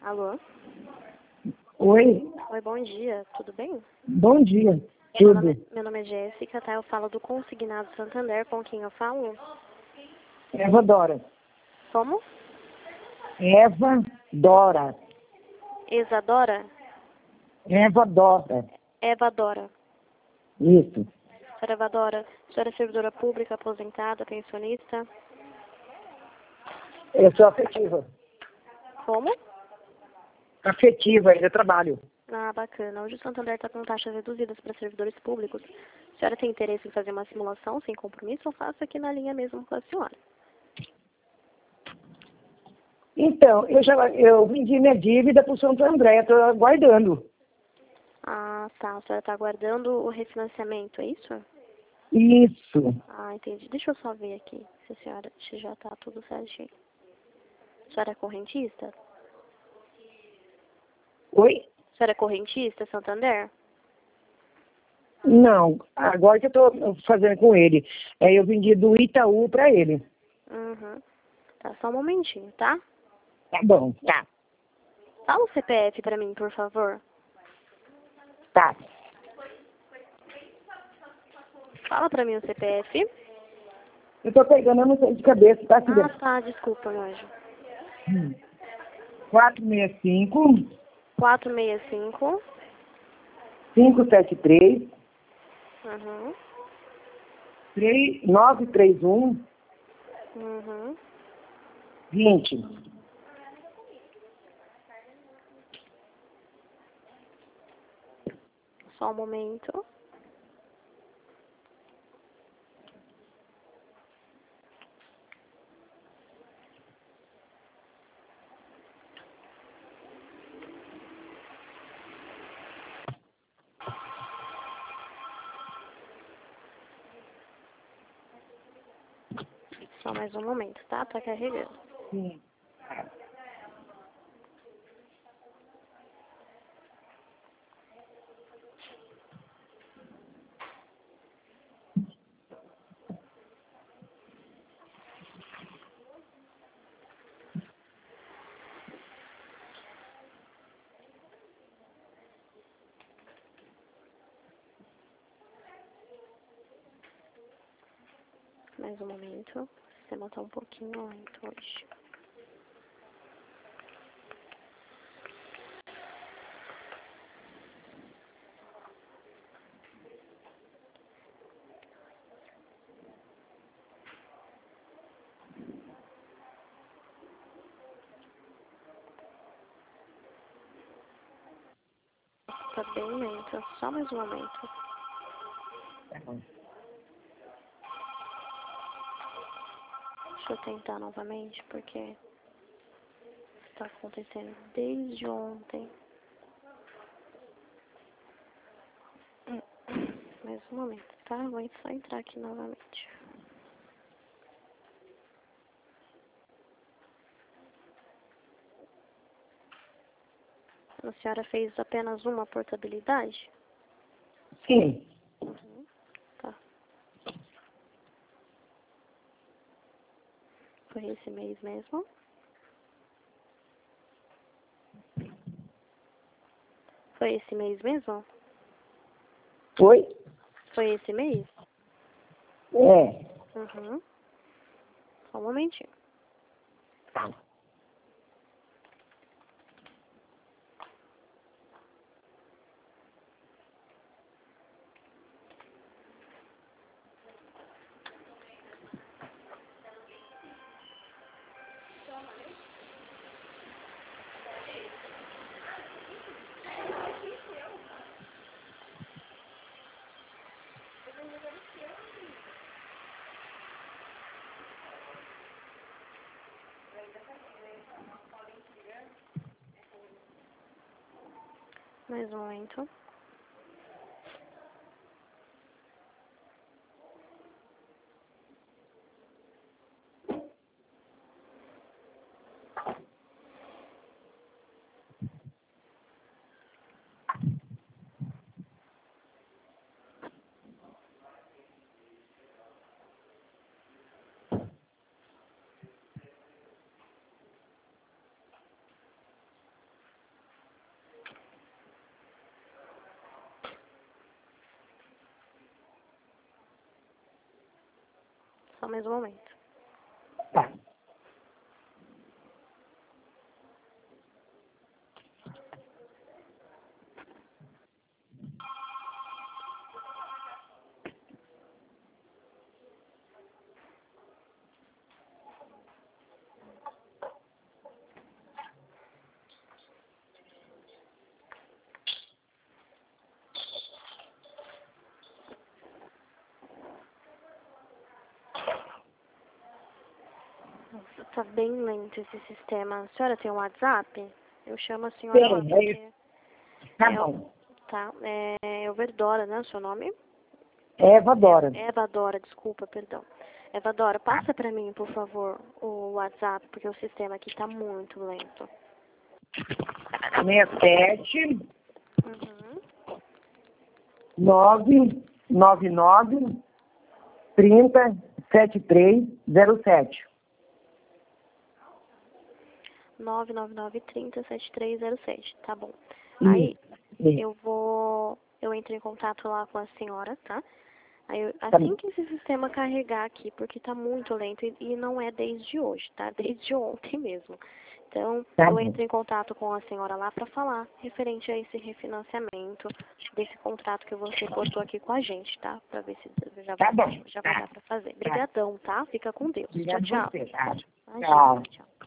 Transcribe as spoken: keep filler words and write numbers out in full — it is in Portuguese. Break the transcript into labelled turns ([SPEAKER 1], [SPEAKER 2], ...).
[SPEAKER 1] Alô?
[SPEAKER 2] Oi,
[SPEAKER 1] Oi, bom dia. Tudo bem?
[SPEAKER 2] bom dia.
[SPEAKER 1] Meu
[SPEAKER 2] Tudo.
[SPEAKER 1] nome, meu nome é Jéssica, tá? Eu falo do Consignado Santander. Com quem eu falo?
[SPEAKER 2] Eva Dora.
[SPEAKER 1] Como?
[SPEAKER 2] Eva Dora.
[SPEAKER 1] Exadora?
[SPEAKER 2] Eva Dora.
[SPEAKER 1] Eva Dora.
[SPEAKER 2] Isso.
[SPEAKER 1] Senhora Eva Dora, a senhora é servidora pública, aposentada, pensionista?
[SPEAKER 2] Eu sou afetiva.
[SPEAKER 1] Como?
[SPEAKER 2] Afetiva, ainda trabalho.
[SPEAKER 1] Ah, bacana. Hoje o Santander está com taxas reduzidas para servidores públicos. A senhora tem interesse em fazer uma simulação sem compromisso ou faço aqui na linha mesmo com a senhora?
[SPEAKER 2] Então, eu já eu vendi minha dívida para o Santo André, estou aguardando.
[SPEAKER 1] Ah, tá. A senhora está aguardando o refinanciamento, é isso?
[SPEAKER 2] Isso.
[SPEAKER 1] Ah, entendi. Deixa eu só ver aqui se a senhora se já está tudo certinho. A senhora é correntista?
[SPEAKER 2] Oi?
[SPEAKER 1] A senhora é correntista, Santander?
[SPEAKER 2] Não, agora que eu estou fazendo com ele. É, eu vendi do Itaú para ele.
[SPEAKER 1] Uhum. Tá, só um momentinho, tá?
[SPEAKER 2] Tá bom, tá.
[SPEAKER 1] Fala o C P F pra mim, por favor.
[SPEAKER 2] Tá.
[SPEAKER 1] Fala pra mim o C P F.
[SPEAKER 2] Eu estou pegando, eu não sei de cabeça, tá, filha?
[SPEAKER 1] Ah, tá. Desculpa, meu anjo.
[SPEAKER 2] quatro seis cinco,
[SPEAKER 1] quatro seis cinco.
[SPEAKER 2] cinco sete três,
[SPEAKER 1] Uhum.
[SPEAKER 2] três nove três um,
[SPEAKER 1] Uhum.
[SPEAKER 2] vinte.
[SPEAKER 1] Só um momento. Só mais um momento, tá? Tá carregando.
[SPEAKER 2] Sim.
[SPEAKER 1] Mais um momento. O sistema tá um pouquinho lento hoje. Tá bem lento. Só mais um momento.
[SPEAKER 2] Tá bom.
[SPEAKER 1] Deixa eu tentar novamente, porque está acontecendo desde ontem. Hum, Mais um momento, tá? Vou só entrar aqui novamente. A senhora fez apenas uma portabilidade?
[SPEAKER 2] Sim.
[SPEAKER 1] Uhum. Tá. Foi esse mês mesmo? Foi esse mês mesmo?
[SPEAKER 2] Foi?
[SPEAKER 1] Foi esse mês?
[SPEAKER 2] É.
[SPEAKER 1] Uhum. Só um momentinho.
[SPEAKER 2] Tá.
[SPEAKER 1] Mais um momento. Só mais um momento.
[SPEAKER 2] Tá.
[SPEAKER 1] Nossa, tá bem lento esse sistema. A senhora tem um WhatsApp? Eu chamo a senhora lá
[SPEAKER 2] Tem,
[SPEAKER 1] porque...
[SPEAKER 2] é, tá
[SPEAKER 1] é,
[SPEAKER 2] bom.
[SPEAKER 1] Tá, é Everdora, né, o seu nome?
[SPEAKER 2] Eva Dora.
[SPEAKER 1] Eva Dora, desculpa, perdão. Eva Dora, passa pra mim, por favor, o WhatsApp, porque o sistema aqui tá muito lento.
[SPEAKER 2] sessenta e sete,
[SPEAKER 1] Uhum.
[SPEAKER 2] nove nove nove, trinta, setenta e três, zero sete.
[SPEAKER 1] nove nove nove, trinta, setenta e três zero sete, tá bom.
[SPEAKER 2] Isso,
[SPEAKER 1] Aí,
[SPEAKER 2] isso.
[SPEAKER 1] eu vou... Eu entro em contato lá com a senhora, tá? Aí, eu-
[SPEAKER 2] Tá
[SPEAKER 1] assim
[SPEAKER 2] bom.
[SPEAKER 1] que esse sistema carregar aqui, porque tá muito lento e, e não é desde hoje, tá? Desde ontem mesmo. Então,
[SPEAKER 2] Tá
[SPEAKER 1] eu
[SPEAKER 2] bom.
[SPEAKER 1] entro em contato com a senhora lá para falar referente a esse refinanciamento desse contrato que você cortou aqui com a gente, tá? Para ver se já vai,
[SPEAKER 2] Tá bom.
[SPEAKER 1] já vai
[SPEAKER 2] Tá.
[SPEAKER 1] dar para fazer.
[SPEAKER 2] Tá.
[SPEAKER 1] Obrigadão, tá? Fica com Deus. Tchau,
[SPEAKER 2] Obrigado a
[SPEAKER 1] tchau.
[SPEAKER 2] você, tá?
[SPEAKER 1] Imagina,
[SPEAKER 2] Tchau.
[SPEAKER 1] tchau.